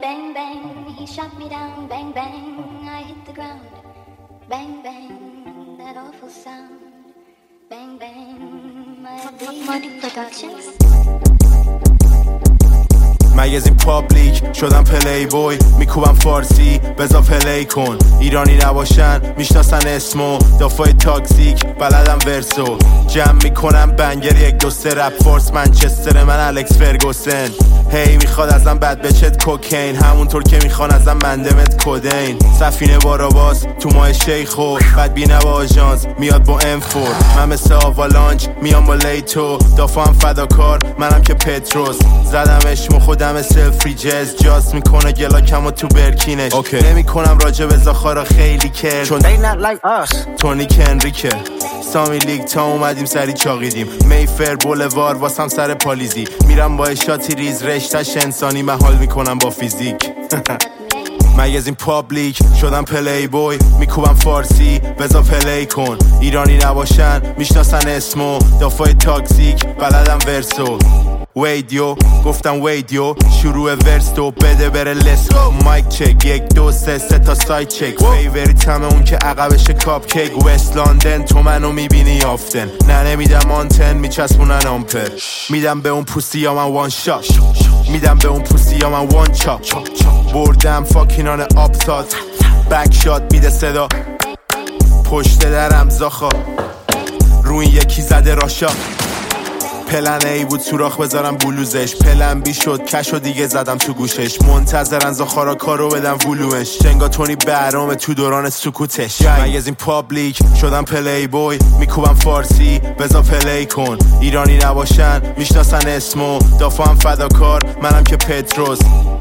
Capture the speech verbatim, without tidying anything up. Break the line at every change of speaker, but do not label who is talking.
Bang bang, he shot me down. Bang bang, I hit the ground. Bang bang, that awful sound. Bang bang, my Money Productions.
مگزین پابلیک شدم پلی بوی، میکوبم فارسی بزا پلی کن. ایرانی نباشن میشناسن اسمو، دافای تاکسیک بلدم ورسو. جمع میکنم بنگر یک دو سه رپ فورس منچستر من الکس فرگوسن. هی میخواد ازم بد بچت کوکین، همونطور که میخوان ازم مندمت کدین. سفینه باراواز تو ماه شیخو، بدبینه با آژانس میاد با ام فور. من مثل آوالانچ میام با لیتو، دافام فداکار منم که پتروس. زدمش مخودم سلفری جز جاست میکنه گلاکمو تو برکینش. okay. نمی کنم راجع به زاخارا خیلی کرد چون they not like us. تونی کنریکه سامی لیگ تا اومدیم سری چاقیدیم. میفر بولوار واسم سر پالیزی، میرم با اشاتی ریز رشتش انسانی محال میکنم با فیزیک. مگزین پابلیک شدم پلی بوی، میکوبم فارسی بزا پلی کن. ایرانی نباشن میشناسن اسمو، دافای تاکسیک بلدم ورسو. ویدیو گفتم ویدیو شروع ورس تو بده بره لسکو. مایک چک یک دو سه سه تا سایت چک. فیوریت همه اون که عقبش کاپ کیک. وست لندن تو منو میبینی یافتن، نه نمیدم آنتن میچسبونن آمپر. میدم به اون پوسی یا من وان شات، میدم به اون پوسی یا من وان چاپ. بردم فاکینان آبتات، بک شات میده صدا پشت درم زاخا. روی یکی زده راشا، پلن ای بود سوراخ بذارم بلوزش. پلن بی شد کشو دیگه زدم تو گوشش. منتظرن زاخارا کارو بدم ولومش. جنگا تونی برامه تو دوران سکوتش. مگزین پابلیک شدم پلی بوی، میکوبم فارسی بزا پلی کن. ایرانی نباشن میشناسن اسمو، دافام فداکار منم که پتروس.